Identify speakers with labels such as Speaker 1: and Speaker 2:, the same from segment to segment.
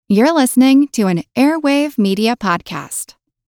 Speaker 1: You're listening to an Airwave Media Podcast.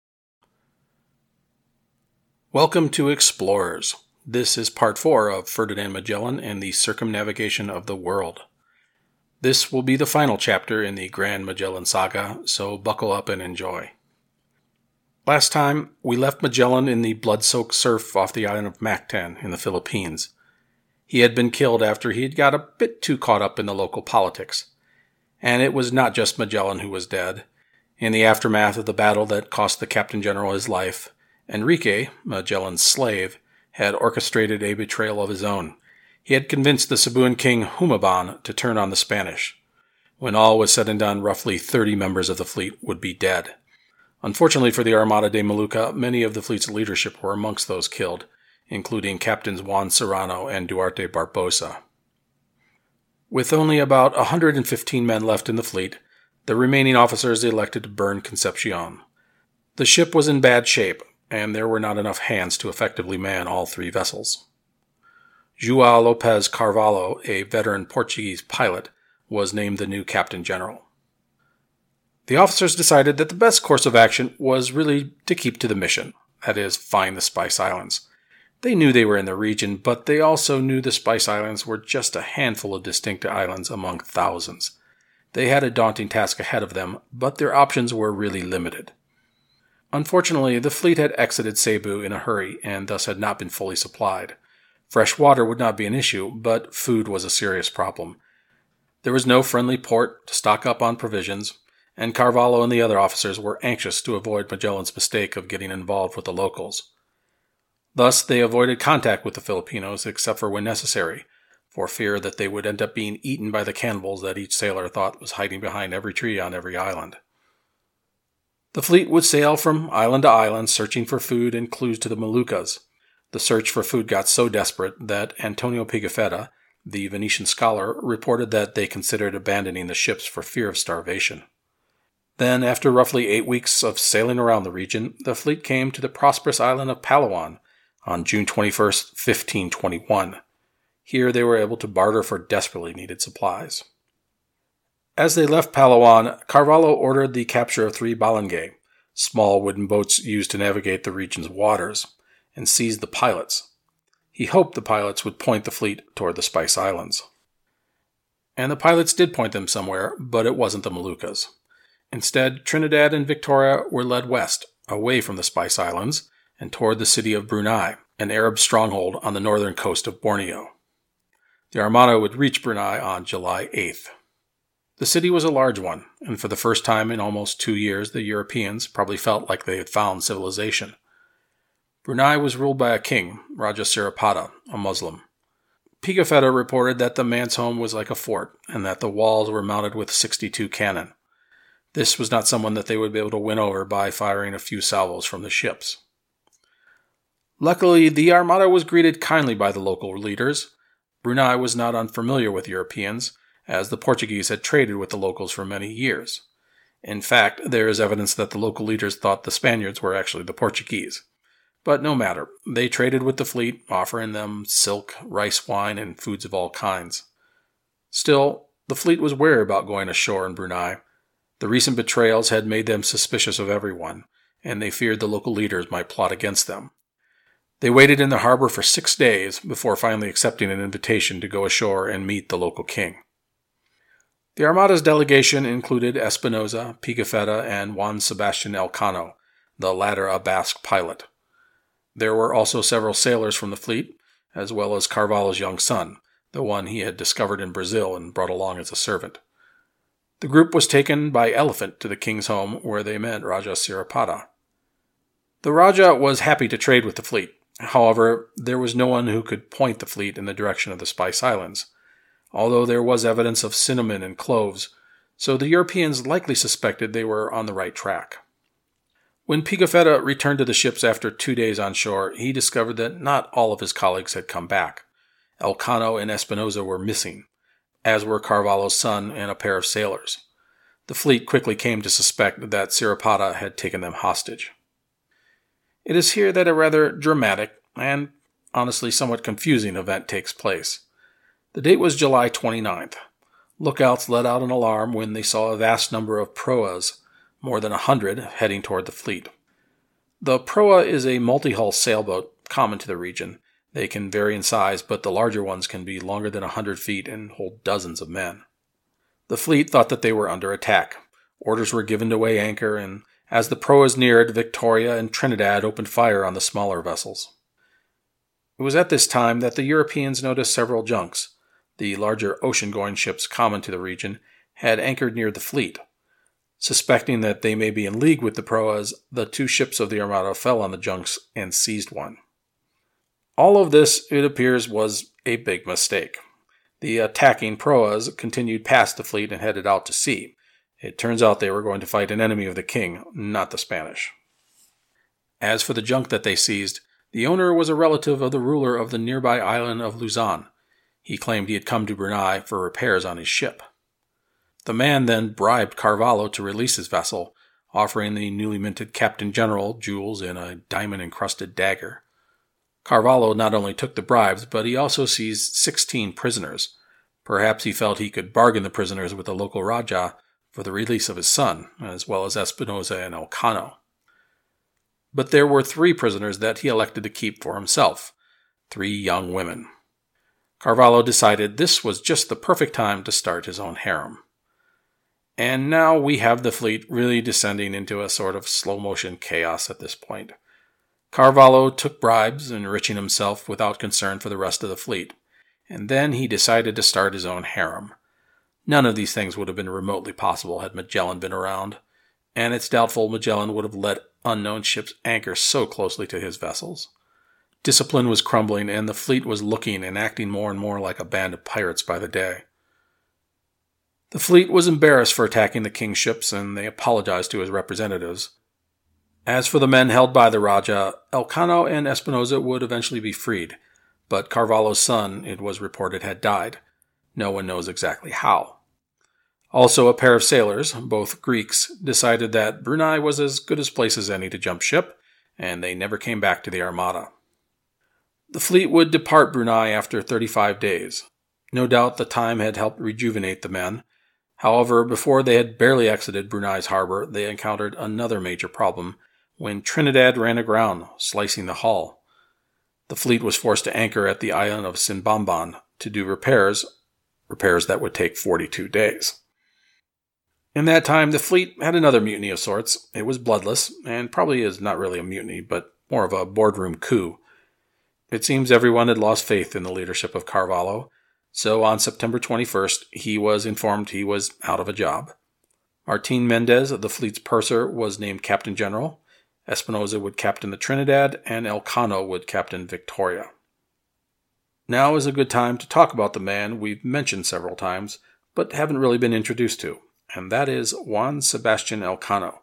Speaker 2: Welcome to Explorers. This is part 4 of Ferdinand Magellan and the Circumnavigation of the World. This will be the final chapter in the Grand Magellan Saga, so buckle up and enjoy. Last time, we left Magellan in the blood-soaked surf off the island of Mactan in the Philippines. He had been killed after he had got a bit too caught up in the local politics. And it was not just Magellan who was dead. In the aftermath of the battle that cost the Captain General his life, Enrique, Magellan's slave, had orchestrated a betrayal of his own. He had convinced the Cebuan king Humabon to turn on the Spanish. When all was said and done, roughly 30 members of the fleet would be dead. Unfortunately for the Armada de Molucca, many of the fleet's leadership were amongst those killed, including Captains Juan Serrano and Duarte Barbosa. With only about 115 men left in the fleet, the remaining officers elected to burn Concepcion. The ship was in bad shape, and there were not enough hands to effectively man all 3 vessels. João Lopes Carvalho, a veteran Portuguese pilot, was named the new Captain General. The officers decided that the best course of action was really to keep to the mission, that is, find the Spice Islands. They knew they were in the region, but they also knew the Spice Islands were just a handful of distinct islands among thousands. They had a daunting task ahead of them, but their options were really limited. Unfortunately, the fleet had exited Cebu in a hurry and thus had not been fully supplied. Fresh water would not be an issue, but food was a serious problem. There was no friendly port to stock up on provisions, and Carvalho and the other officers were anxious to avoid Magellan's mistake of getting involved with the locals. Thus, they avoided contact with the Filipinos except for when necessary, for fear that they would end up being eaten by the cannibals that each sailor thought was hiding behind every tree on every island. The fleet would sail from island to island searching for food and clues to the Moluccas. The search for food got so desperate that Antonio Pigafetta, the Venetian scholar, reported that they considered abandoning the ships for fear of starvation. Then, after roughly 8 weeks of sailing around the region, the fleet came to the prosperous island of Palawan on June 21, 1521. Here they were able to barter for desperately needed supplies. As they left Palawan, Carvalho ordered the capture of 3 balangay, small wooden boats used to navigate the region's waters, and seized the pilots. He hoped the pilots would point the fleet toward the Spice Islands. And the pilots did point them somewhere, but it wasn't the Moluccas. Instead, Trinidad and Victoria were led west, away from the Spice Islands, and toward the city of Brunei, an Arab stronghold on the northern coast of Borneo. The Armada would reach Brunei on July 8th. The city was a large one, and for the first time in almost 2 years, the Europeans probably felt like they had found civilization. Brunei was ruled by a king, Raja Sirapada, a Muslim. Pigafetta reported that the man's home was like a fort, and that the walls were mounted with 62 cannon. This was not someone that they would be able to win over by firing a few salvos from the ships. Luckily, the Armada was greeted kindly by the local leaders. Brunei was not unfamiliar with Europeans, as the Portuguese had traded with the locals for many years. In fact, there is evidence that the local leaders thought the Spaniards were actually the Portuguese. But no matter, they traded with the fleet, offering them silk, rice wine, and foods of all kinds. Still, the fleet was wary about going ashore in Brunei. The recent betrayals had made them suspicious of everyone, and they feared the local leaders might plot against them. They waited in the harbor for 6 days before finally accepting an invitation to go ashore and meet the local king. The Armada's delegation included Espinosa, Pigafetta, and Juan Sebastian Elcano, the latter a Basque pilot. There were also several sailors from the fleet, as well as Carvalho's young son, the one he had discovered in Brazil and brought along as a servant. The group was taken by elephant to the king's home, where they met Raja Sirapada. The Raja was happy to trade with the fleet. However, there was no one who could point the fleet in the direction of the Spice Islands, although there was evidence of cinnamon and cloves, so the Europeans likely suspected they were on the right track. When Pigafetta returned to the ships after 2 days on shore, he discovered that not all of his colleagues had come back. Elcano and Espinosa were missing, as were Carvalho's son and a pair of sailors. The fleet quickly came to suspect that Sirapada had taken them hostage. It is here that a rather dramatic and honestly somewhat confusing event takes place. The date was July 29th. Lookouts let out an alarm when they saw a vast number of proas, more than 100, heading toward the fleet. The proa is a multi-hull sailboat common to the region. They can vary in size, but the larger ones can be longer than 100 feet and hold dozens of men. The fleet thought that they were under attack. Orders were given to weigh anchor, and as the proas neared, Victoria and Trinidad opened fire on the smaller vessels. It was at this time that the Europeans noticed several junks. The larger ocean-going ships common to the region had anchored near the fleet. Suspecting that they may be in league with the proas, the 2 ships of the Armada fell on the junks and seized one. All of this, it appears, was a big mistake. The attacking proas continued past the fleet and headed out to sea. It turns out they were going to fight an enemy of the king, not the Spanish. As for the junk that they seized, the owner was a relative of the ruler of the nearby island of Luzon. He claimed he had come to Brunei for repairs on his ship. The man then bribed Carvalho to release his vessel, offering the newly minted Captain General jewels and a diamond-encrusted dagger. Carvalho not only took the bribes, but he also seized 16 prisoners. Perhaps he felt he could bargain the prisoners with the local Raja for the release of his son, as well as Espinosa and Elcano. But there were 3 prisoners that he elected to keep for himself, 3 young women. Carvalho decided this was just the perfect time to start his own harem. And now we have the fleet really descending into a sort of slow-motion chaos at this point. Carvalho took bribes, enriching himself without concern for the rest of the fleet, and then he decided to start his own harem. None of these things would have been remotely possible had Magellan been around, and it's doubtful Magellan would have let unknown ships anchor so closely to his vessels. Discipline was crumbling, and the fleet was looking and acting more and more like a band of pirates by the day. The fleet was embarrassed for attacking the king's ships, and they apologized to his representatives. As for the men held by the Raja, Elcano and Espinosa would eventually be freed, but Carvalho's son, it was reported, had died. No one knows exactly how. Also, a pair of sailors, both Greeks, decided that Brunei was as good a place as any to jump ship, and they never came back to the Armada. The fleet would depart Brunei after 35 days. No doubt the time had helped rejuvenate the men. However, before they had barely exited Brunei's harbor, they encountered another major problem when Trinidad ran aground, slicing the hull. The fleet was forced to anchor at the island of Sinbamban to do repairs that would take 42 days. In that time, the fleet had another mutiny of sorts. It was bloodless, and probably is not really a mutiny, but more of a boardroom coup. It seems everyone had lost faith in the leadership of Carvalho, so on September 21st, he was informed he was out of a job. Martin Mendez, the fleet's purser, was named Captain General. Espinosa would captain the Trinidad, and Elcano would captain Victoria. Now is a good time to talk about the man we've mentioned several times, but haven't really been introduced to, and that is Juan Sebastian Elcano.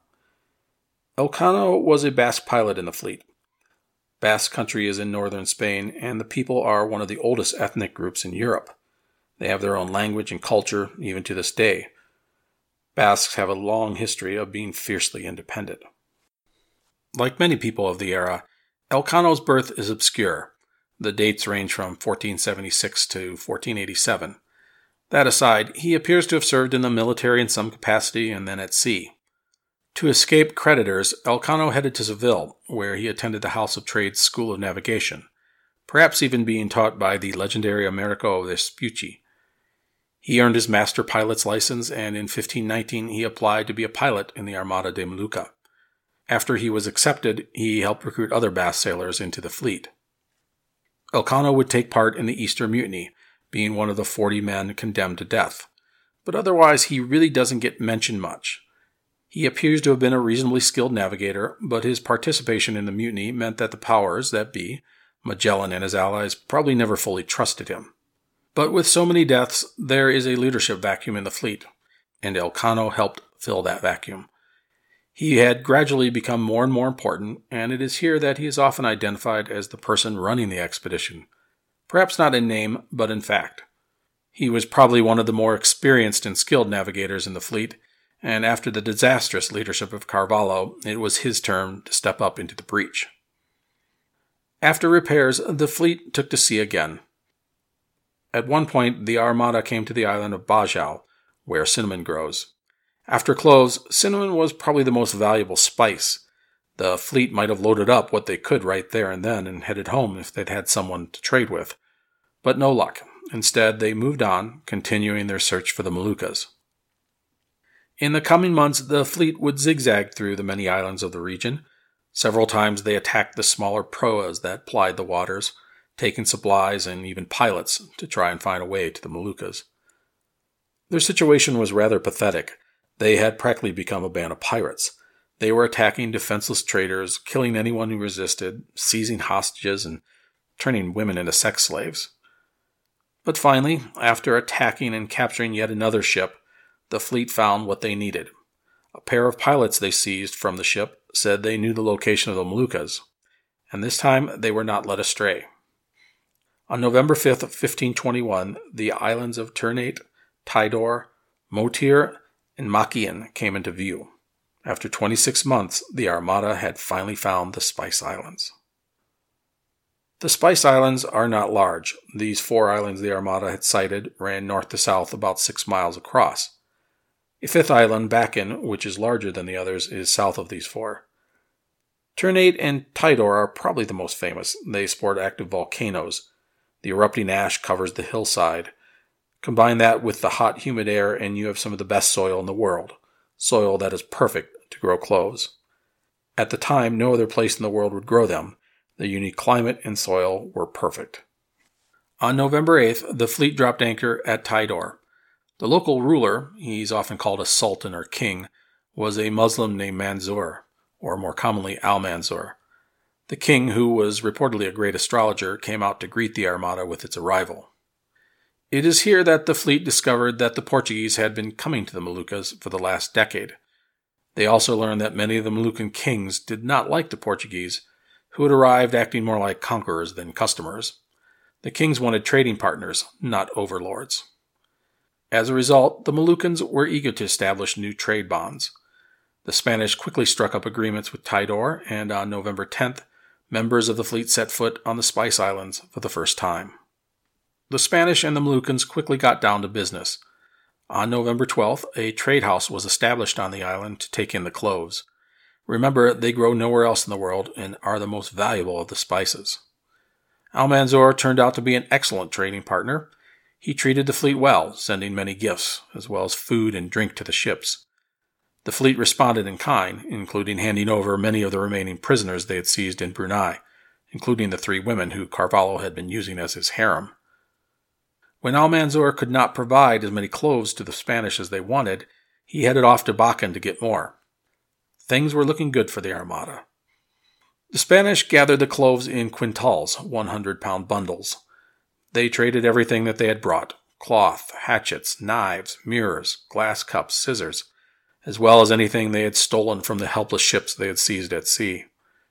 Speaker 2: Elcano was a Basque pilot in the fleet. Basque country is in northern Spain, and the people are one of the oldest ethnic groups in Europe. They have their own language and culture, even to this day. Basques have a long history of being fiercely independent. Like many people of the era, Elcano's birth is obscure. The dates range from 1476 to 1487. That aside, he appears to have served in the military in some capacity and then at sea. To escape creditors, Elcano headed to Seville, where he attended the House of Trade's School of Navigation, perhaps even being taught by the legendary Americo Vespucci. He earned his master pilot's license, and in 1519 he applied to be a pilot in the Armada de Molucca. After he was accepted, he helped recruit other Basque sailors into the fleet. Elcano would take part in the Easter Mutiny, being one of the 40 men condemned to death. But otherwise, he really doesn't get mentioned much. He appears to have been a reasonably skilled navigator, but his participation in the mutiny meant that the powers that be, Magellan and his allies, probably never fully trusted him. But with so many deaths, there is a leadership vacuum in the fleet, and Elcano helped fill that vacuum. He had gradually become more and more important, and it is here that he is often identified as the person running the expedition. Perhaps not in name, but in fact. He was probably one of the more experienced and skilled navigators in the fleet, and after the disastrous leadership of Carvalho, it was his turn to step up into the breach. After repairs, the fleet took to sea again. At one point, the Armada came to the island of Bajau, where cinnamon grows. After cloves, cinnamon was probably the most valuable spice. The fleet might have loaded up what they could right there and then and headed home if they'd had someone to trade with. But no luck. Instead, they moved on, continuing their search for the Moluccas. In the coming months, the fleet would zigzag through the many islands of the region. Several times they attacked the smaller proas that plied the waters, taking supplies and even pilots to try and find a way to the Moluccas. Their situation was rather pathetic. They had practically become a band of pirates. They were attacking defenseless traders, killing anyone who resisted, seizing hostages, and turning women into sex slaves. But finally, after attacking and capturing yet another ship, the fleet found what they needed. A pair of pilots they seized from the ship said they knew the location of the Moluccas, and this time they were not led astray. On November 5th, 1521, the islands of Ternate, Tidor, Motir, and Makian came into view. After 26 months, the Armada had finally found the Spice Islands. The Spice Islands are not large. These 4 islands the Armada had sighted ran north to south about 6 miles across. A 5th island, Bacan, which is larger than the others, is south of these 4. Ternate and Tidor are probably the most famous. They sport active volcanoes. The erupting ash covers the hillside. Combine that with the hot, humid air, and you have some of the best soil in the world. Soil that is perfect to grow cloves. At the time, no other place in the world would grow them. The unique climate and soil were perfect. On November 8th, the fleet dropped anchor at Tidor. The local ruler, he's often called a sultan or king, was a Muslim named Manzur, or more commonly Al-Manzur. The king, who was reportedly a great astrologer, came out to greet the Armada with its arrival. It is here that the fleet discovered that the Portuguese had been coming to the Moluccas for the last decade. They also learned that many of the Moluccan kings did not like the Portuguese, who had arrived acting more like conquerors than customers. The kings wanted trading partners, not overlords. As a result, the Moluccans were eager to establish new trade bonds. The Spanish quickly struck up agreements with Tidor, and on November 10th, members of the fleet set foot on the Spice Islands for the first time. The Spanish and the Moluccans quickly got down to business. On November 12th, a trade house was established on the island to take in the cloves. Remember, they grow nowhere else in the world and are the most valuable of the spices. Al-Manzur turned out to be an excellent trading partner. He treated the fleet well, sending many gifts, as well as food and drink to the ships. The fleet responded in kind, including handing over many of the remaining prisoners they had seized in Brunei, including the 3 women who Carvalho had been using as his harem. When Al-Manzur could not provide as many cloves to the Spanish as they wanted, he headed off to Bacan to get more. Things were looking good for the Armada. The Spanish gathered the cloves in quintals, 100-pound bundles. They traded everything that they had brought: cloth, hatchets, knives, mirrors, glass cups, scissors, as well as anything they had stolen from the helpless ships they had seized at sea.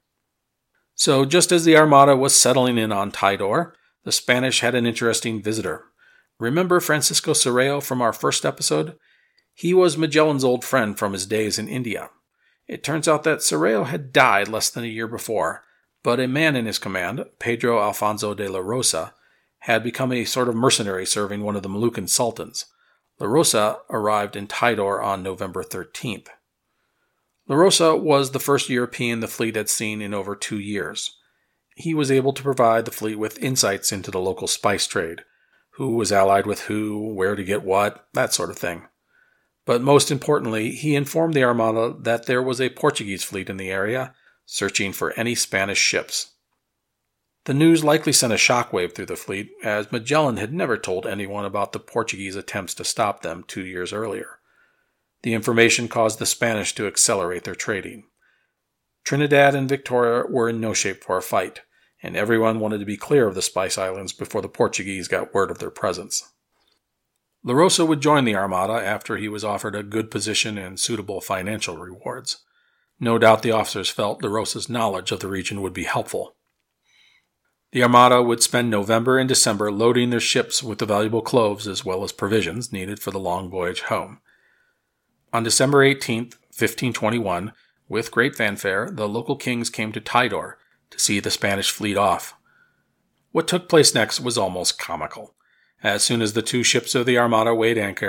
Speaker 2: So just as the Armada was settling in on Tidor, the Spanish had an interesting visitor. Remember Francisco Serrao from our first episode? He was Magellan's old friend from his days in India. It turns out that Serrao had died less than a year before, but a man in his command, Pedro Alfonso de la Rosa, had become a sort of mercenary serving one of the Moluccan sultans. La Rosa arrived in Tidor on November 13th. La Rosa was the first European the fleet had seen in over 2 years. He was able to provide the fleet with insights into the local spice trade, who was allied with who, where to get what, that sort of thing. But most importantly, he informed the Armada that there was a Portuguese fleet in the area, searching for any Spanish ships. The news likely sent a shockwave through the fleet, as Magellan had never told anyone about the Portuguese attempts to stop them 2 years earlier. The information caused the Spanish to accelerate their trading. Trinidad and Victoria were in no shape for a fight, and everyone wanted to be clear of the Spice Islands before the Portuguese got word of their presence. La Rosa would join the Armada after he was offered a good position and suitable financial rewards. No doubt the officers felt La Rosa's knowledge of the region would be helpful. The Armada would spend November and December loading their ships with the valuable cloves as well as provisions needed for the long voyage home. On December 18th, 1521, with great fanfare, the local kings came to Tidor to see the Spanish fleet off. What took place next was almost comical. As soon as the 2 ships of the Armada weighed anchor,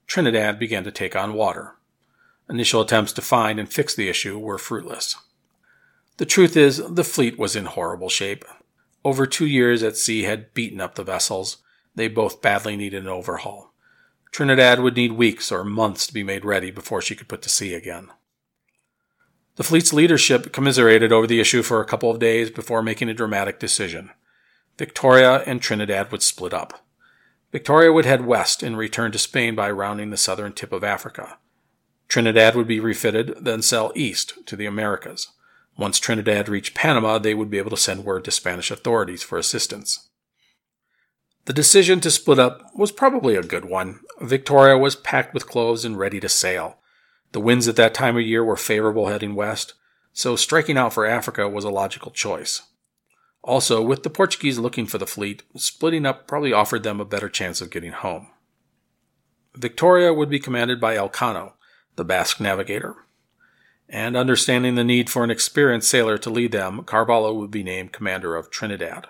Speaker 2: Trinidad began to take on water. Initial attempts to find and fix the issue were fruitless. The truth is, the fleet was in horrible shape. Over 2 years at sea had beaten up the vessels. They both badly needed an overhaul. Trinidad would need weeks or months to be made ready before she could put to sea again. The fleet's leadership commiserated over the issue for a couple of days before making a dramatic decision. Victoria and Trinidad would split up. Victoria would head west and return to Spain by rounding the southern tip of Africa. Trinidad would be refitted, then sail east to the Americas. Once Trinidad reached Panama, they would be able to send word to Spanish authorities for assistance. The decision to split up was probably a good one. Victoria was packed with clothes and ready to sail. The winds at that time of year were favorable heading west, so striking out for Africa was a logical choice. Also, with the Portuguese looking for the fleet, splitting up probably offered them a better chance of getting home. Victoria would be commanded by Elcano, the Basque navigator. And understanding the need for an experienced sailor to lead them, Carvalho would be named commander of Trinidad.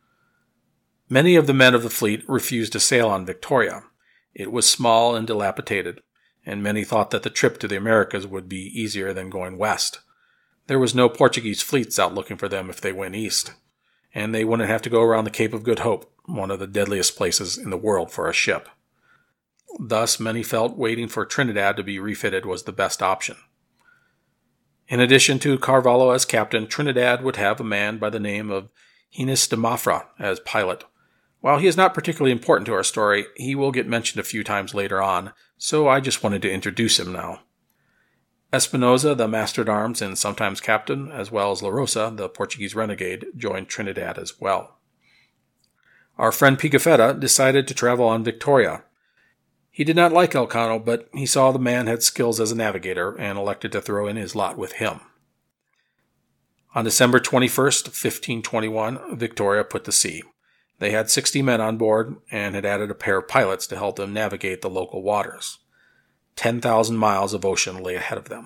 Speaker 2: Many of the men of the fleet refused to sail on Victoria. It was small and dilapidated, and many thought that the trip to the Americas would be easier than going west. There was no Portuguese fleets out looking for them if they went east, and they wouldn't have to go around the Cape of Good Hope, one of the deadliest places in the world for a ship. Thus, many felt waiting for Trinidad to be refitted was the best option. In addition to Carvalho as captain, Trinidad would have a man by the name of Hines de Mafra as pilot. While he is not particularly important to our story, he will get mentioned a few times later on, so I just wanted to introduce him now. Espinosa, the master-at-arms and sometimes captain, as well as La Rosa, the Portuguese renegade, joined Trinidad as well. Our friend Pigafetta decided to travel on Victoria. He did not like Elcano, but he saw the man had skills as a navigator and elected to throw in his lot with him. On December 21st, 1521, Victoria put to sea. They had 60 men on board and had added a pair of pilots to help them navigate the local waters. 10,000 miles of ocean lay ahead of them.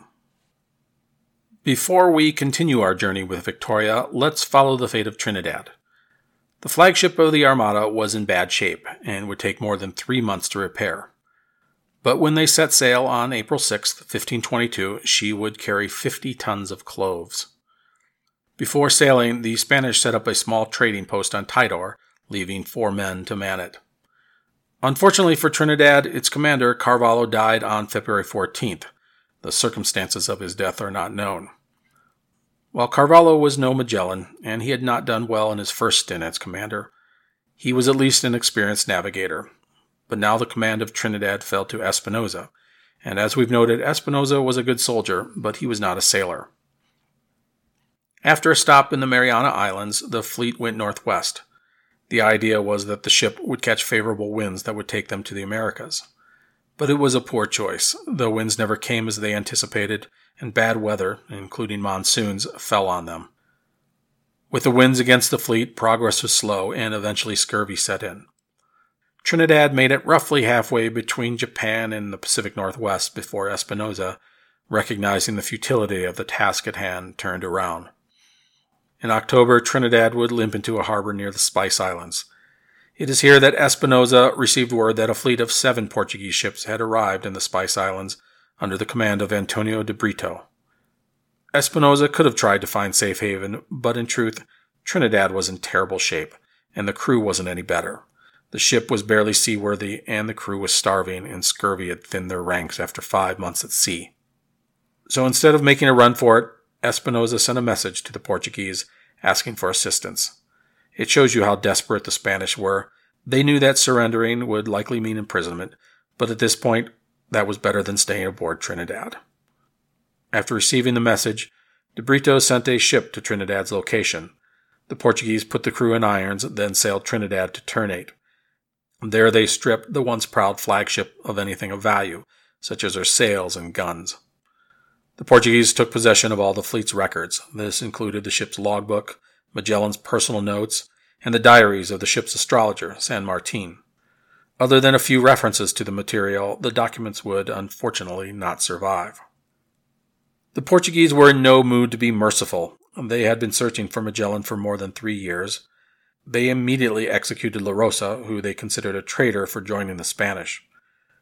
Speaker 2: Before we continue our journey with Victoria, let's follow the fate of Trinidad. The flagship of the Armada was in bad shape and would take more than 3 months to repair. But when they set sail on April 6, 1522, she would carry 50 tons of cloves. Before sailing, the Spanish set up a small trading post on Tidor, leaving 4 men to man it. Unfortunately for Trinidad, its commander, Carvalho, died on February 14th. The circumstances of his death are not known. While Carvalho was no Magellan, and he had not done well in his first stint as commander, he was at least an experienced navigator. But now the command of Trinidad fell to Espinosa, and as we've noted, Espinosa was a good soldier, but he was not a sailor. After a stop in the Mariana Islands, the fleet went northwest. The idea was that the ship would catch favorable winds that would take them to the Americas. But it was a poor choice. The winds never came as they anticipated, and bad weather, including monsoons, fell on them. With the winds against the fleet, progress was slow, and eventually scurvy set in. Trinidad made it roughly halfway between Japan and the Pacific Northwest before Espinosa, recognizing the futility of the task at hand, turned around. In October, Trinidad would limp into a harbor near the Spice Islands. It is here that Espinosa received word that a fleet of 7 Portuguese ships had arrived in the Spice Islands under the command of Antonio de Brito. Espinosa could have tried to find safe haven, but in truth, Trinidad was in terrible shape, and the crew wasn't any better. The ship was barely seaworthy, and the crew was starving, and scurvy had thinned their ranks after 5 months at sea. So instead of making a run for it, Espinosa sent a message to the Portuguese asking for assistance. It shows you how desperate the Spanish were. They knew that surrendering would likely mean imprisonment, but at this point, that was better than staying aboard Trinidad. After receiving the message, de Brito sent a ship to Trinidad's location. The Portuguese put the crew in irons, then sailed Trinidad to Ternate. There they stripped the once proud flagship of anything of value, such as her sails and guns. The Portuguese took possession of all the fleet's records. This included the ship's logbook, Magellan's personal notes, and the diaries of the ship's astrologer, San Martin. Other than a few references to the material, the documents would, unfortunately, not survive. The Portuguese were in no mood to be merciful. They had been searching for Magellan for more than 3 years. They immediately executed La Rosa, who they considered a traitor for joining the Spanish.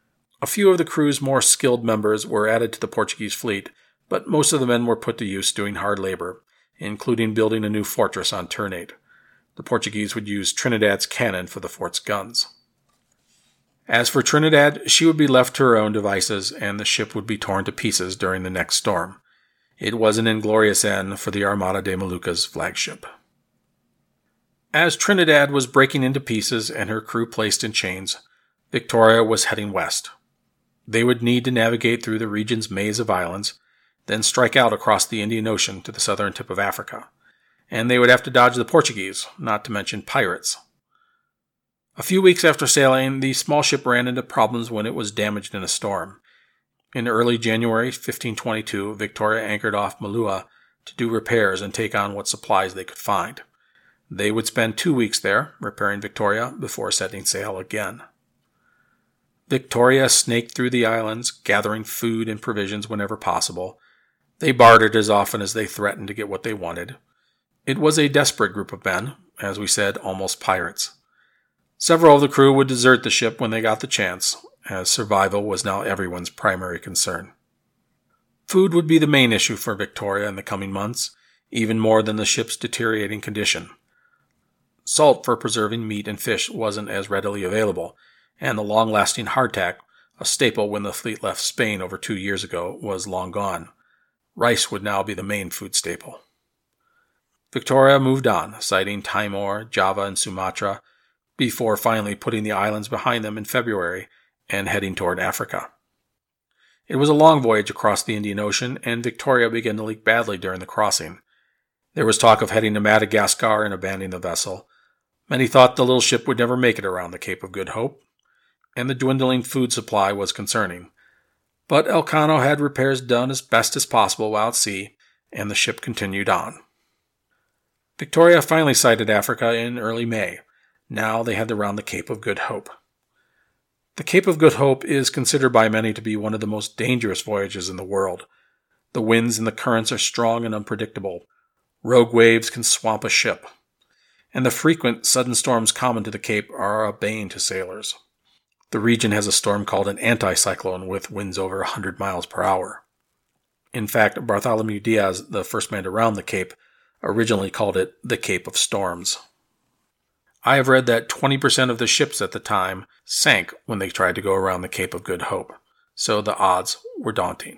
Speaker 2: A few of the crew's more skilled members were added to the Portuguese fleet, but most of the men were put to use doing hard labor, including building a new fortress on Ternate. The Portuguese would use Trinidad's cannon for the fort's guns. As for Trinidad, she would be left to her own devices, and the ship would be torn to pieces during the next storm. It was an inglorious end for the Armada de Molucca's flagship. As Trinidad was breaking into pieces and her crew placed in chains, Victoria was heading west. They would need to navigate through the region's maze of islands, then strike out across the Indian Ocean to the southern tip of Africa. And they would have to dodge the Portuguese, not to mention pirates. A few weeks after sailing, the small ship ran into problems when it was damaged in a storm. In early January 1522, Victoria anchored off Malua to do repairs and take on what supplies they could find. They would spend 2 weeks there, repairing Victoria, before setting sail again. Victoria snaked through the islands, gathering food and provisions whenever possible. They bartered as often as they threatened to get what they wanted. It was a desperate group of men, as we said, almost pirates. Several of the crew would desert the ship when they got the chance, as survival was now everyone's primary concern. Food would be the main issue for Victoria in the coming months, even more than the ship's deteriorating condition. Salt for preserving meat and fish wasn't as readily available, and the long-lasting hardtack, a staple when the fleet left Spain over 2 years ago, was long gone. Rice would now be the main food staple. Victoria moved on, sighting Timor, Java, and Sumatra, before finally putting the islands behind them in February and heading toward Africa. It was a long voyage across the Indian Ocean, and Victoria began to leak badly during the crossing. There was talk of heading to Madagascar and abandoning the vessel. Many thought the little ship would never make it around the Cape of Good Hope, and the dwindling food supply was concerning. But Elcano had repairs done as best as possible while at sea, and the ship continued on. Victoria finally sighted Africa in early May. Now they had to round the Cape of Good Hope. The Cape of Good Hope is considered by many to be one of the most dangerous voyages in the world. The winds and the currents are strong and unpredictable. Rogue waves can swamp a ship. And the frequent sudden storms common to the Cape are a bane to sailors. The region has a storm called an anticyclone with winds over 100 miles per hour. In fact, Bartholomew Diaz, the first man to round the Cape, originally called it the Cape of Storms. I have read that 20% of the ships at the time sank when they tried to go around the Cape of Good Hope, so the odds were daunting.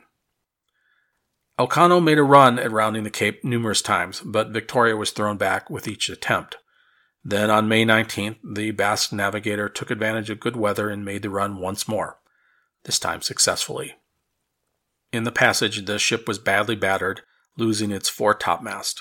Speaker 2: Elcano made a run at rounding the Cape numerous times, but Victoria was thrown back with each attempt. Then on May 19th, the Basque navigator took advantage of good weather and made the run once more, this time successfully. In the passage, the ship was badly battered, losing its fore topmast.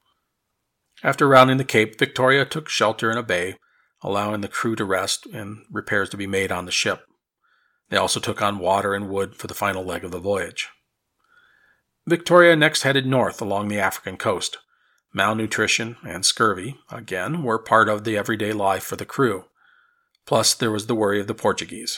Speaker 2: After rounding the Cape, Victoria took shelter in a bay, allowing the crew to rest and repairs to be made on the ship. They also took on water and wood for the final leg of the voyage. Victoria next headed north along the African coast. Malnutrition and scurvy, again, were part of the everyday life for the crew. Plus, there was the worry of the Portuguese.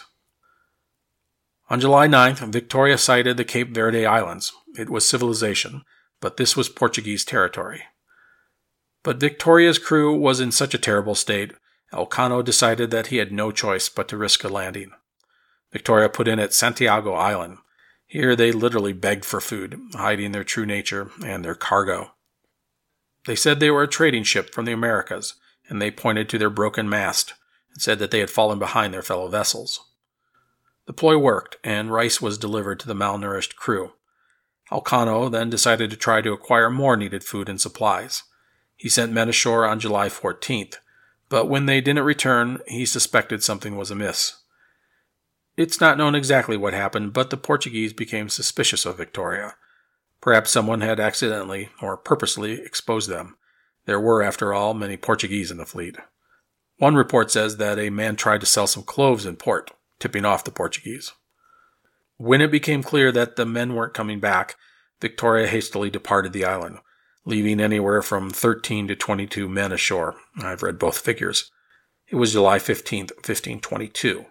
Speaker 2: On July 9th, Victoria sighted the Cape Verde Islands. It was civilization, but this was Portuguese territory. But Victoria's crew was in such a terrible state, Elcano decided that he had no choice but to risk a landing. Victoria put in at Santiago Island. Here they literally begged for food, hiding their true nature and their cargo. They said they were a trading ship from the Americas, and they pointed to their broken mast and said that they had fallen behind their fellow vessels. The ploy worked, and rice was delivered to the malnourished crew. Elcano then decided to try to acquire more needed food and supplies. He sent men ashore on July 14th, but when they didn't return, he suspected something was amiss. It's not known exactly what happened, but the Portuguese became suspicious of Victoria. Perhaps someone had accidentally or purposely exposed them. There were, after all, many Portuguese in the fleet. One report says that a man tried to sell some cloves in port, tipping off the Portuguese. When it became clear that the men weren't coming back, Victoria hastily departed the island, leaving anywhere from 13 to 22 men ashore. I've read both figures. It was July 15th, 1522.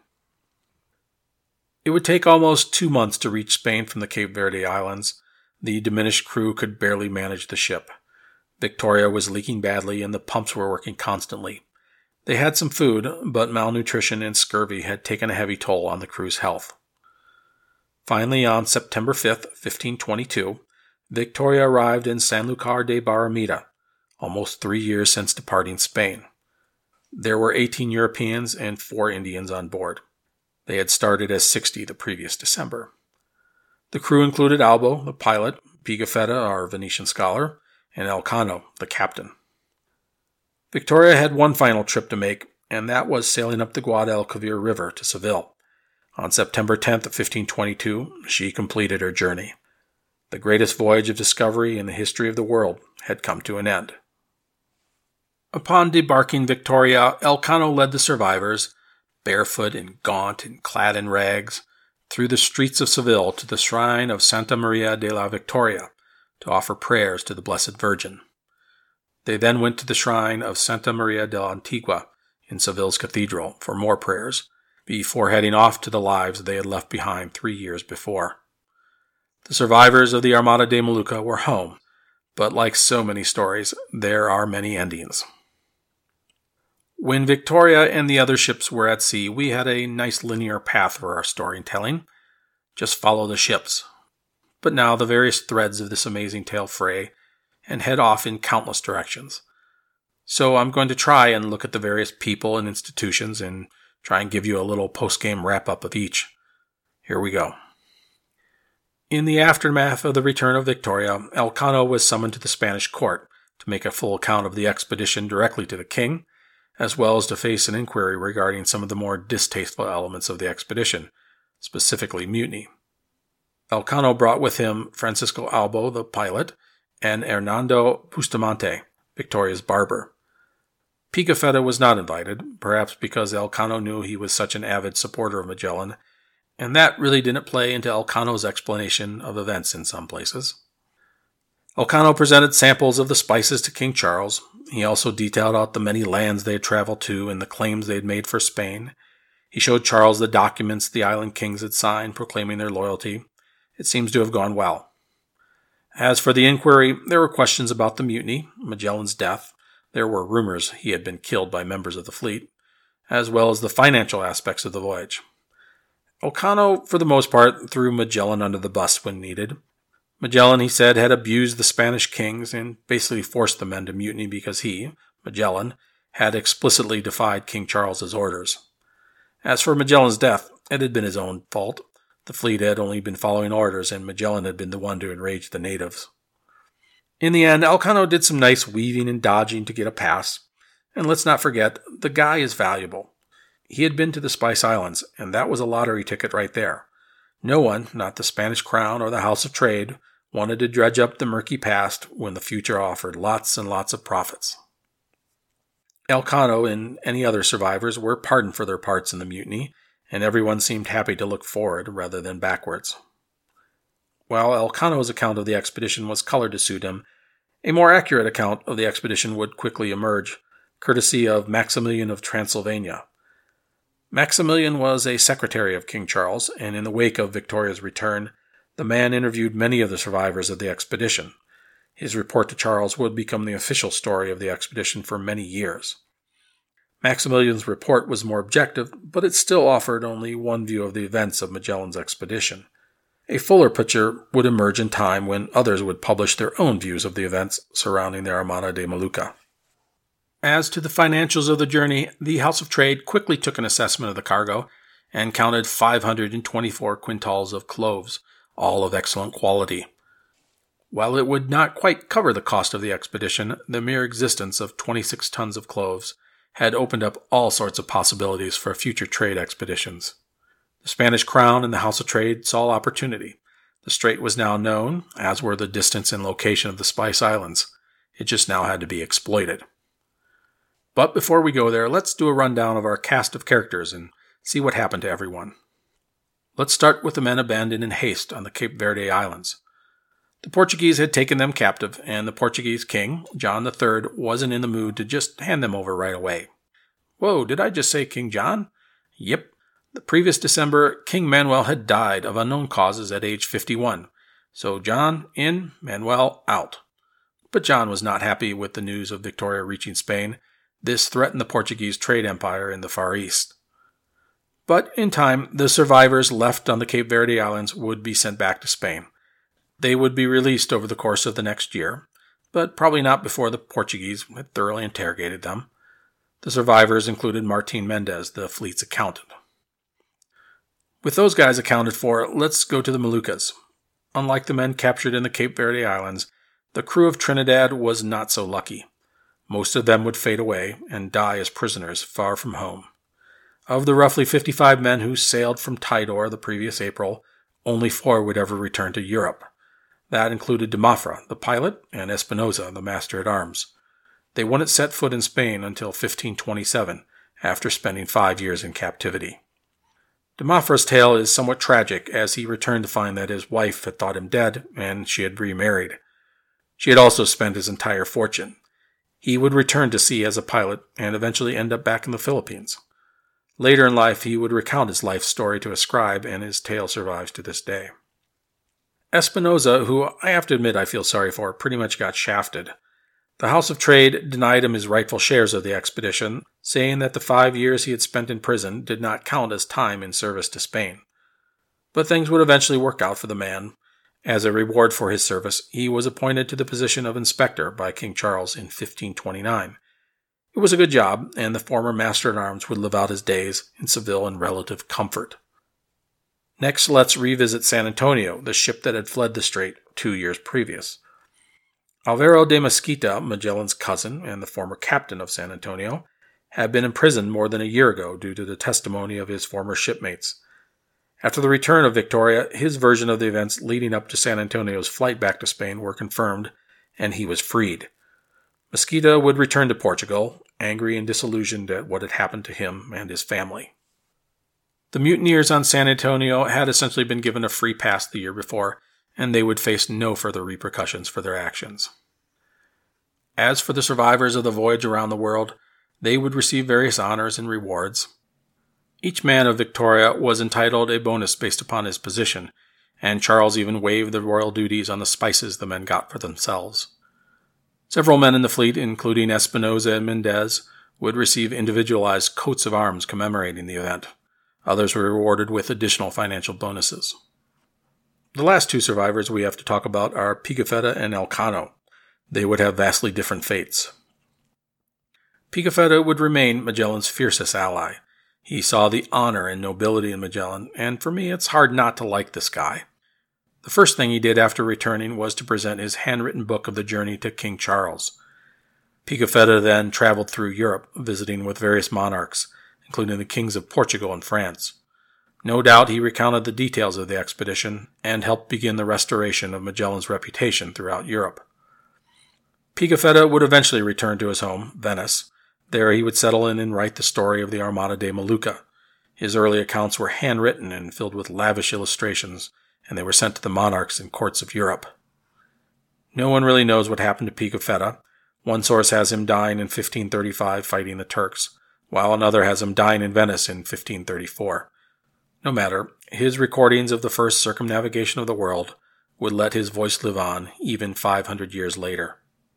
Speaker 2: It would take almost 2 months to reach Spain from the Cape Verde Islands. The diminished crew could barely manage the ship. Victoria was leaking badly and the pumps were working constantly. They had some food, but malnutrition and scurvy had taken a heavy toll on the crew's health. Finally, on September 5th, 1522, Victoria arrived in Sanlúcar de Barrameda, almost 3 years since departing Spain. There were 18 Europeans and 4 Indians on board. They had started as 60 the previous December. The crew included Albo, the pilot, Pigafetta, our Venetian scholar, and Elcano, the captain. Victoria had one final trip to make, and that was sailing up the Guadalquivir River to Seville. On September 10th, 1522, she completed her journey. The greatest voyage of discovery in the history of the world had come to an end. Upon debarking Victoria, Elcano led the survivors, barefoot and gaunt and clad in rags, through the streets of Seville to the shrine of Santa Maria de la Victoria to offer prayers to the Blessed Virgin. They then went to the shrine of Santa Maria de la Antigua in Seville's cathedral for more prayers, before heading off to the lives they had left behind 3 years before. The survivors of the Armada de Molucca were home, but like so many stories, there are many endings. When Victoria and the other ships were at sea, we had a nice linear path for our storytelling. Just follow the ships. But now the various threads of this amazing tale fray and head off in countless directions. So I'm going to try and look at the various people and institutions and try and give you a little post-game wrap-up of each. Here we go. In the aftermath of the return of Victoria, Elcano was summoned to the Spanish court to make a full account of the expedition directly to the king, as well as to face an inquiry regarding some of the more distasteful elements of the expedition, specifically mutiny. Elcano brought with him Francisco Albo, the pilot, and Hernando Bustamante, Victoria's barber. Pigafetta was not invited, perhaps because Elcano knew he was such an avid supporter of Magellan, and that really didn't play into Elcano's explanation of events in some places. Elcano presented samples of the spices to King Charles. He also detailed out the many lands they had traveled to and the claims they had made for Spain. He showed Charles the documents the island kings had signed proclaiming their loyalty. It seems to have gone well. As for the inquiry, there were questions about the mutiny, Magellan's death. There were rumors he had been killed by members of the fleet, as well as the financial aspects of the voyage. Elcano, for the most part, threw Magellan under the bus when needed. Magellan, he said, had abused the Spanish kings and basically forced the men to mutiny because he, Magellan, had explicitly defied King Charles's orders. As for Magellan's death, it had been his own fault. The fleet had only been following orders, and Magellan had been the one to enrage the natives. In the end, Elcano did some nice weaving and dodging to get a pass. And let's not forget, the guy is valuable. He had been to the Spice Islands, and that was a lottery ticket right there. No one, not the Spanish crown or the House of Trade, wanted to dredge up the murky past when the future offered lots and lots of profits. Elcano and any other survivors were pardoned for their parts in the mutiny, and everyone seemed happy to look forward rather than backwards. While Elcano's account of the expedition was colored to suit him, a more accurate account of the expedition would quickly emerge, courtesy of Maximilian of Transylvania. Maximilian was a secretary of King Charles, and in the wake of Victoria's return, the man interviewed many of the survivors of the expedition. His report to Charles would become the official story of the expedition for many years. Maximilian's report was more objective, but it still offered only one view of the events of Magellan's expedition. A fuller picture would emerge in time when others would publish their own views of the events surrounding the Armada de Molucca. As to the financials of the journey, the House of Trade quickly took an assessment of the cargo and counted 524 quintals of cloves, all of excellent quality. While it would not quite cover the cost of the expedition, the mere existence of 26 tons of cloves had opened up all sorts of possibilities for future trade expeditions. The Spanish crown and the House of Trade saw opportunity. The strait was now known, as were the distance and location of the Spice Islands. It just now had to be exploited. But before we go there, let's do a rundown of our cast of characters and see what happened to everyone. Let's start with the men abandoned in haste on the Cape Verde Islands. The Portuguese had taken them captive, and the Portuguese king, John III, wasn't in the mood to just hand them over right away. Whoa, did I just say King John? Yep. The previous December, King Manuel had died of unknown causes at age 51. So John in, Manuel out. But John was not happy with the news of Victoria reaching Spain. This threatened the Portuguese trade empire in the Far East. But in time, the survivors left on the Cape Verde Islands would be sent back to Spain. They would be released over the course of the next year, but probably not before the Portuguese had thoroughly interrogated them. The survivors included Martin Mendez, the fleet's accountant. With those guys accounted for, let's go to the Moluccas. Unlike the men captured in the Cape Verde Islands, the crew of Trinidad was not so lucky. Most of them would fade away and die as prisoners far from home. Of the roughly 55 men who sailed from Tidor the previous April, only 4 would ever return to Europe. That included de Mafra, the pilot, and Espinosa, the master-at-arms. They wouldn't set foot in Spain until 1527, after spending 5 years in captivity. De Mafra's tale is somewhat tragic, as he returned to find that his wife had thought him dead, and she had remarried. She had also spent his entire fortune. He would return to sea as a pilot, and eventually end up back in the Philippines. Later in life, he would recount his life story to a scribe, and his tale survives to this day. Espinosa, who I have to admit I feel sorry for, pretty much got shafted. The House of Trade denied him his rightful shares of the expedition, saying that the 5 years he had spent in prison did not count as time in service to Spain. But things would eventually work out for the man. As a reward for his service, he was appointed to the position of inspector by King Charles in 1529. It was a good job, and the former master-at-arms would live out his days in Seville in relative comfort. Next, let's revisit San Antonio, the ship that had fled the strait 2 years previous. Alvaro de Mesquita, Magellan's cousin and the former captain of San Antonio, had been imprisoned more than a year ago due to the testimony of his former shipmates. After the return of Victoria, his version of the events leading up to San Antonio's flight back to Spain were confirmed, and he was freed. Mesquita would return to Portugal, angry and disillusioned at what had happened to him and his family. The mutineers on San Antonio had essentially been given a free pass the year before, and they would face no further repercussions for their actions. As for the survivors of the voyage around the world, they would receive various honors and rewards. Each man of Victoria was entitled a bonus based upon his position, and Charles even waived the royal duties on the spices the men got for themselves. Several men in the fleet, including Espinosa and Mendez, would receive individualized coats of arms commemorating the event. Others were rewarded with additional financial bonuses. The last 2 survivors we have to talk about are Pigafetta and Elcano. They would have vastly different fates. Pigafetta would remain Magellan's fiercest ally. He saw the honor and nobility in Magellan, and for me it's hard not to like this guy. The first thing he did after returning was to present his handwritten book of the journey to King Charles. Pigafetta then traveled through Europe, visiting with various monarchs, including the kings of Portugal and France. No doubt he recounted the details of the expedition and helped begin the restoration of Magellan's reputation throughout Europe. Pigafetta would eventually return to his home, Venice. There he would settle in and write the story of the Armada de Molucca. His early accounts were handwritten and filled with lavish illustrations, and they were sent to the monarchs and courts of Europe. No one really knows what happened to Pigafetta. One source has him dying in 1535 fighting the Turks, while another has him dying in Venice in 1534. No matter, his recordings of the first circumnavigation of the world would let his voice live on even 500 years later.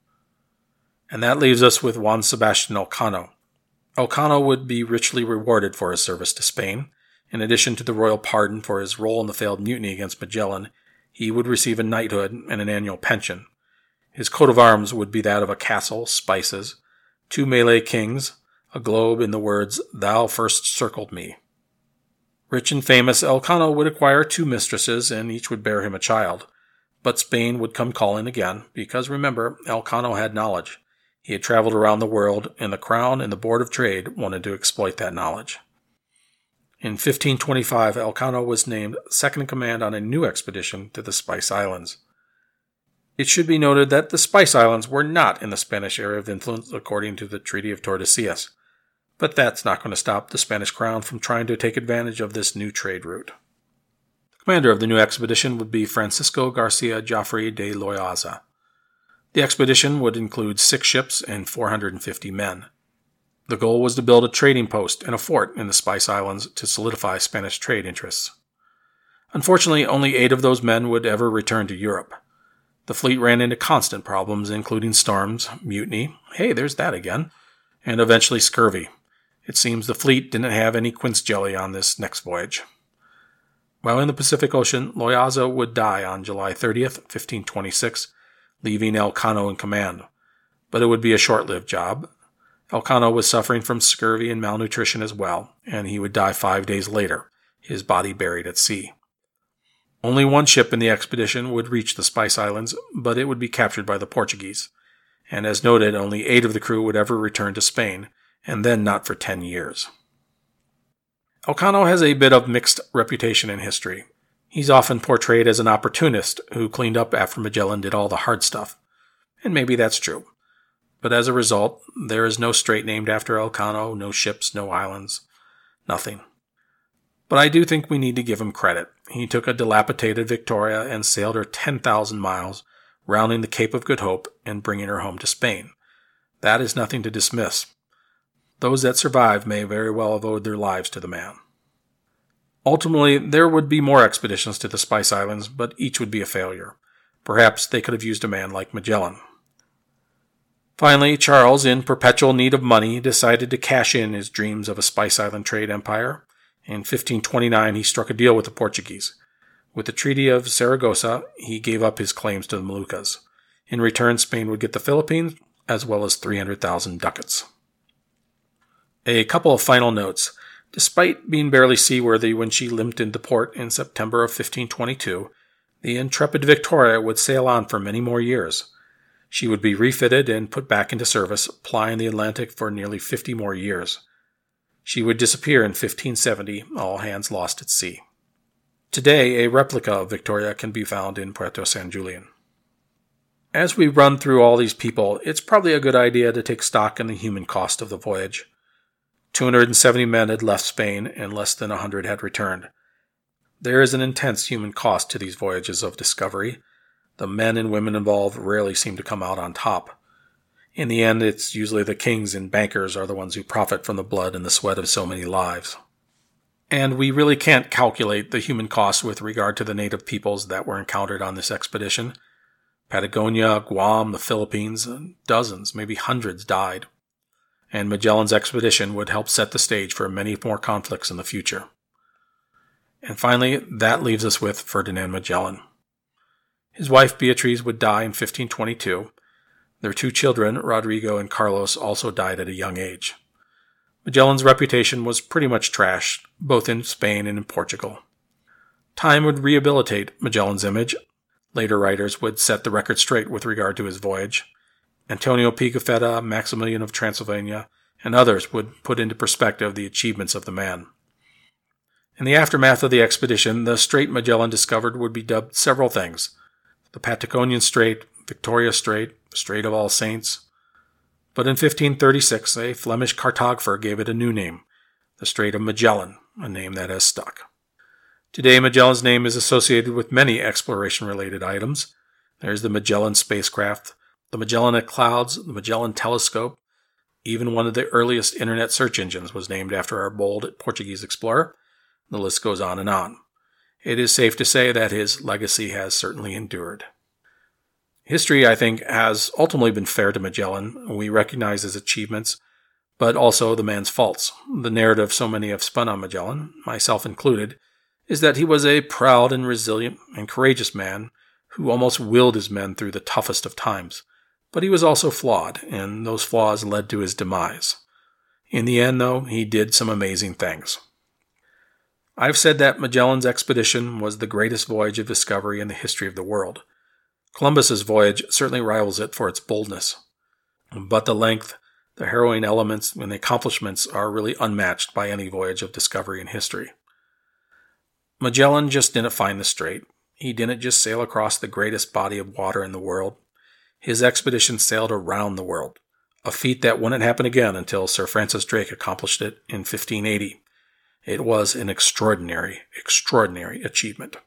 Speaker 2: And that leaves us with Juan Sebastian Elcano. Elcano would be richly rewarded for his service to Spain. In addition to the royal pardon for his role in the failed mutiny against Magellan, he would receive a knighthood and an annual pension. His coat of arms would be that of a castle, spices, 2 Malay kings, a globe in the words, "Thou first circled me." Rich and famous, Elcano would acquire 2 mistresses, and each would bear him a child. But Spain would come calling again, because remember, Elcano had knowledge. He had traveled around the world, and the Crown and the Board of Trade wanted to exploit that knowledge. In 1525, Elcano was named second-in-command on a new expedition to the Spice Islands. It should be noted that the Spice Islands were not in the Spanish area of influence according to the Treaty of Tordesillas, but that's not going to stop the Spanish crown from trying to take advantage of this new trade route. The commander of the new expedition would be Francisco Garcia Joffre de Loaza. The expedition would include 6 ships and 450 men. The goal was to build a trading post and a fort in the Spice Islands to solidify Spanish trade interests. Unfortunately, only 8 of those men would ever return to Europe. The fleet ran into constant problems, including storms, mutiny, hey, there's that again, and eventually scurvy. It seems the fleet didn't have any quince jelly on this next voyage. While in the Pacific Ocean, Loayza would die on July 30th, 1526, leaving Elcano in command. But it would be a short-lived job. Elcano was suffering from scurvy and malnutrition as well, and he would die 5 days later, his body buried at sea. Only one ship in the expedition would reach the Spice Islands, but it would be captured by the Portuguese. And as noted, only 8 of the crew would ever return to Spain, and then not for 10 years. Elcano has a bit of mixed reputation in history. He's often portrayed as an opportunist who cleaned up after Magellan did all the hard stuff. And maybe that's true. But as a result, there is no strait named after Elcano, no ships, no islands, nothing. But I do think we need to give him credit. He took a dilapidated Victoria and sailed her 10,000 miles, rounding the Cape of Good Hope and bringing her home to Spain. That is nothing to dismiss. Those that survive may very well have owed their lives to the man. Ultimately, there would be more expeditions to the Spice Islands, but each would be a failure. Perhaps they could have used a man like Magellan. Finally, Charles, in perpetual need of money, decided to cash in his dreams of a Spice Island trade empire. In 1529, he struck a deal with the Portuguese. With the Treaty of Saragossa, he gave up his claims to the Moluccas. In return, Spain would get the Philippines, as well as 300,000 ducats. A couple of final notes. Despite being barely seaworthy when she limped into port in September of 1522, the intrepid Victoria would sail on for many more years. She would be refitted and put back into service, plying the Atlantic for nearly 50 more years. She would disappear in 1570, all hands lost at sea. Today, a replica of Victoria can be found in Puerto San Julian. As we run through all these people, it's probably a good idea to take stock in the human cost of the voyage. 270 men had left Spain, and less than 100 had returned. There is an intense human cost to these voyages of discovery. The men and women involved rarely seem to come out on top. In the end, it's usually the kings and bankers are the ones who profit from the blood and the sweat of so many lives. And we really can't calculate the human cost with regard to the native peoples that were encountered on this expedition. Patagonia, Guam, the Philippines, dozens, maybe hundreds died. And Magellan's expedition would help set the stage for many more conflicts in the future. And finally, that leaves us with Ferdinand Magellan. His wife Beatriz would die in 1522. Their 2 children, Rodrigo and Carlos, also died at a young age. Magellan's reputation was pretty much trashed, both in Spain and in Portugal. Time would rehabilitate Magellan's image. Later writers would set the record straight with regard to his voyage. Antonio Pigafetta, Maximilian of Transylvania, and others would put into perspective the achievements of the man. In the aftermath of the expedition, the strait Magellan discovered would be dubbed several things: the Patagonian Strait, Victoria Strait, Strait of All Saints. But in 1536, a Flemish cartographer gave it a new name, the Strait of Magellan, a name that has stuck. Today, Magellan's name is associated with many exploration-related items. There's the Magellan spacecraft, the Magellanic Clouds, the Magellan Telescope. Even one of the earliest internet search engines was named after our bold Portuguese explorer. The list goes on and on. It is safe to say that his legacy has certainly endured. History, I think, has ultimately been fair to Magellan. We recognize his achievements, but also the man's faults. The narrative so many have spun on Magellan, myself included, is that he was a proud and resilient and courageous man who almost willed his men through the toughest of times. But he was also flawed, and those flaws led to his demise. In the end, though, he did some amazing things. I've said that Magellan's expedition was the greatest voyage of discovery in the history of the world. Columbus's voyage certainly rivals it for its boldness. But the length, the harrowing elements, and the accomplishments are really unmatched by any voyage of discovery in history. Magellan just didn't find the strait. He didn't just sail across the greatest body of water in the world. His expedition sailed around the world, a feat that wouldn't happen again until Sir Francis Drake accomplished it in 1580. It was an extraordinary, extraordinary achievement.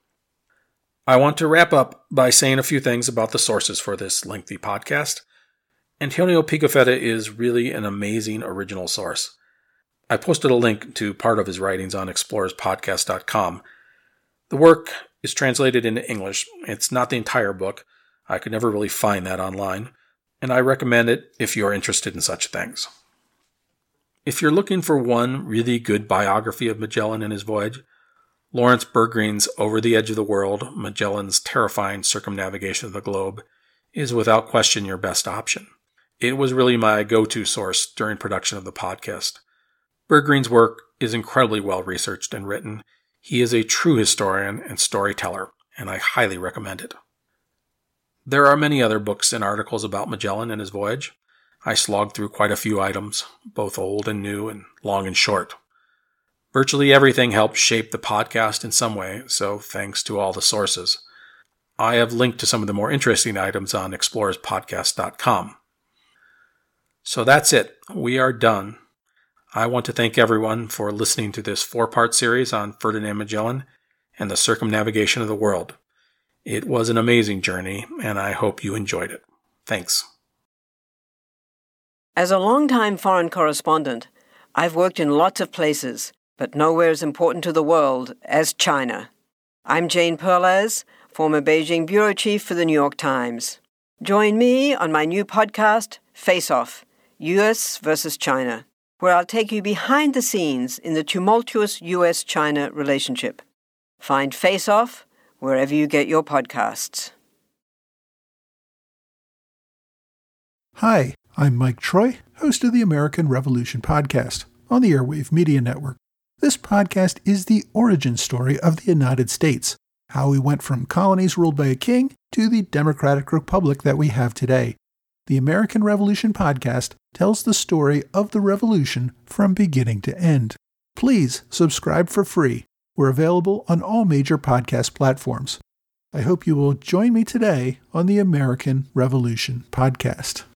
Speaker 2: I want to wrap up by saying a few things about the sources for this lengthy podcast. Antonio Pigafetta is really an amazing original source. I posted a link to part of his writings on explorerspodcast.com. The work is translated into English. It's not the entire book. I could never really find that online, and I recommend it if you're interested in such things. If you're looking for one really good biography of Magellan and his voyage, Lawrence Bergreen's Over the Edge of the World, Magellan's Terrifying Circumnavigation of the Globe, is without question your best option. It was really my go-to source during production of the podcast. Bergreen's work is incredibly well researched and written. He is a true historian and storyteller, and I highly recommend it. There are many other books and articles about Magellan and his voyage. I slogged through quite a few items, both old and new and long and short. Virtually everything helped shape the podcast in some way, so thanks to all the sources. I have linked to some of the more interesting items on explorerspodcast.com. So that's it. We are done. I want to thank everyone for listening to this 4-part series on Ferdinand Magellan and the circumnavigation of the world. It was an amazing journey, and I hope you enjoyed it. Thanks.
Speaker 3: As a longtime foreign correspondent, I've worked in lots of places, but nowhere as important to the world as China. I'm Jane Perlez, former Beijing bureau chief for the New York Times. Join me on my new podcast, Face Off, U.S. versus China, where I'll take you behind the scenes in the tumultuous U.S.-China relationship. Find Face Off wherever you get your podcasts.
Speaker 4: Hi, I'm Mike Troy, host of the American Revolution podcast on the Airwave Media Network. This podcast is the origin story of the United States, how we went from colonies ruled by a king to the democratic republic that we have today. The American Revolution podcast tells the story of the revolution from beginning to end. Please subscribe for free. We're available on all major podcast platforms. I hope you will join me today on the American Revolution podcast.